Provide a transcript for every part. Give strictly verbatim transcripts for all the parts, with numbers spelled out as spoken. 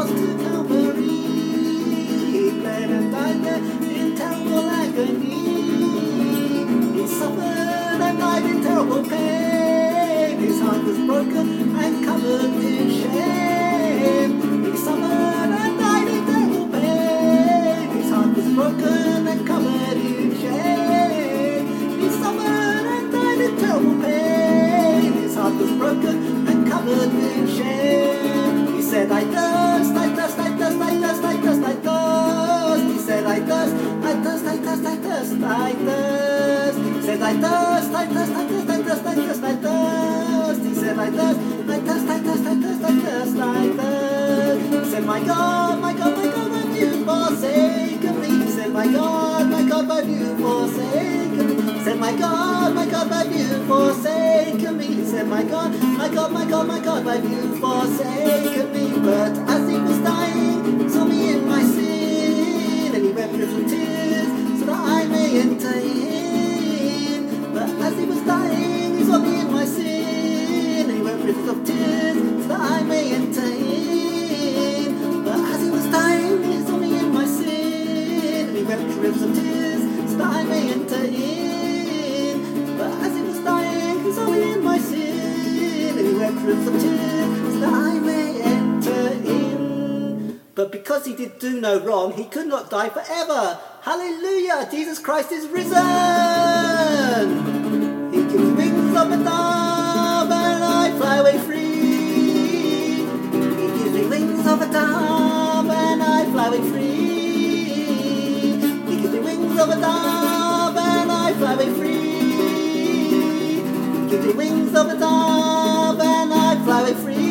cross to Calvary. He bled and died there in terrible agony. He suffered and died in terrible pain. His heart was broken and covered in shame. He suffered and died in terrible pain. His heart was broken and covered in shame. He suffered and died in terrible pain. His heart was broken and covered in shame. He said, I thirst, I thirst, I thirst, I thirst, I thirst, I thirst. He said, I thirst, I thirst, I thirst, I thirst, I thirst. He said, I thirst, I thirst, I thirst, I thirst, I thirst, I thirst. He said, I thirst, I thirst, I thirst, I thirst, I thirst, I thirst. He said, my God, my God, my God, why have you forsaken me? He said, my God, my God, why have you forsaken me? He said, my God, my God, why have you forsaken me? He said, my God, my God, my God, my God, why have you forsaken me? But as he was dying, he saw me in my sin, and he wept little tears so that I may enter in. But as he was dying, he saw me in my sin, and he wept rivers of tears so that I may enter in. But as he was dying, he saw me in my sin, and he wept rivers of tears so that I may enter in. But as he was dying, he saw me in my sin, and he wept rivers of tears so that I may enter in. But because he did do no wrong, he could not die forever. Hallelujah! Jesus Christ is risen! He gives wings of a dove and I fly away free. He gives me wings of a dove and I fly away free. He gives me wings of a dove and I fly away free. He gives me wings of a dove and I fly away free.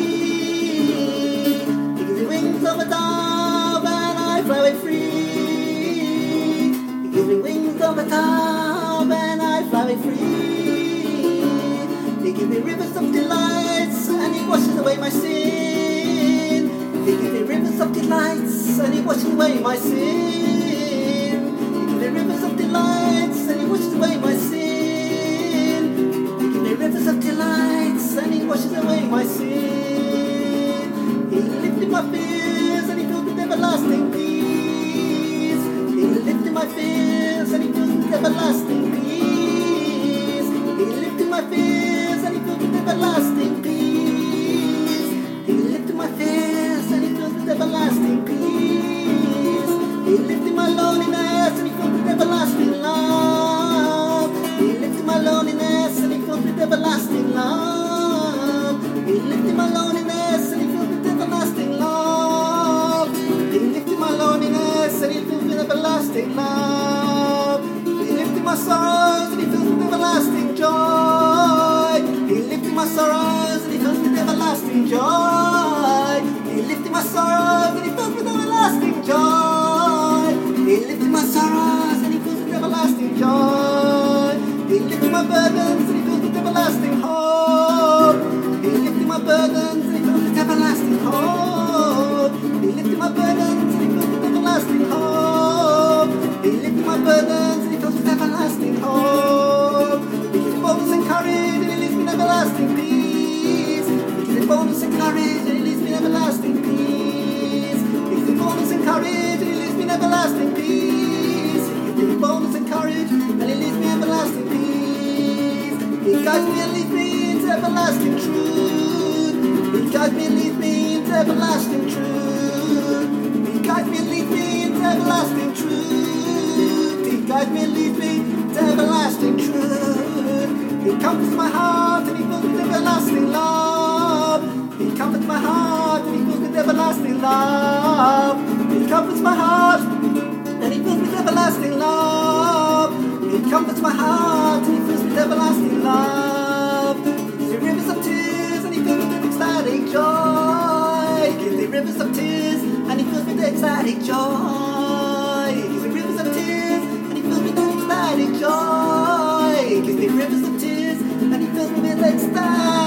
He gives me wings of a dove and I fly away free. He gives me wings of a dove and I fly away free. He gives me rivers of delights and he washes away my sin. He gives me rivers of delights and he washes away my sin. He gives me rivers of delights and he washes away my sin. He gives me rivers of delights and he washes away my sin. He lifted my fears and he filled with everlasting peace. He lifted my fears and he filled with everlasting peace. He lifted my fears and he filled with everlasting peace. He lifted my fears and he filled with everlasting peace. He lifted my loneliness and he filled with everlasting love. He lifted my loneliness and he filled with everlasting love. He lifted my loneliness and he filled with everlasting love. He lifted my loneliness and he filled with everlasting love. He lifted my sorrows and he filled with everlasting joy. He lifted my sorrows and he filled with everlasting joy. He lifted my sorrows and he filled with everlasting joy. He lifted my sorrows and he filled with everlasting joy. He lifted my burdens and he filled with everlasting hope. He lifted my burdens and he filled with everlasting hope. He lifted my burdens and he filled with everlasting hope. He lifted my burdens and he filled with everlasting hope. He gives me boldness and courage and he leads me in everlasting peace. He gives me boldness and courage and he leads me in everlasting peace. He gives me boldness and courage and he leads me in everlasting peace. He gives me boldness and courage and he leads me in everlasting peace. He guides me and leads me into everlasting truth. He guides me and leads me into everlasting truth. He guides me and leads me into everlasting truth. He guides me and leads me to everlasting truth. He comforts my heart and he fills with everlasting love. He comforts my heart and he fills with everlasting love. He comforts my heart and he fills with everlasting love. He comforts my heart and he fills with everlasting love. He gives me rivers of tears and he fills with ecstatic joy. He gives me rivers of tears and he fills with ecstatic joy. He gives me rivers of tears and he fills me with ecstatic joy. He gives me rivers of tears and he fills me with ecstatic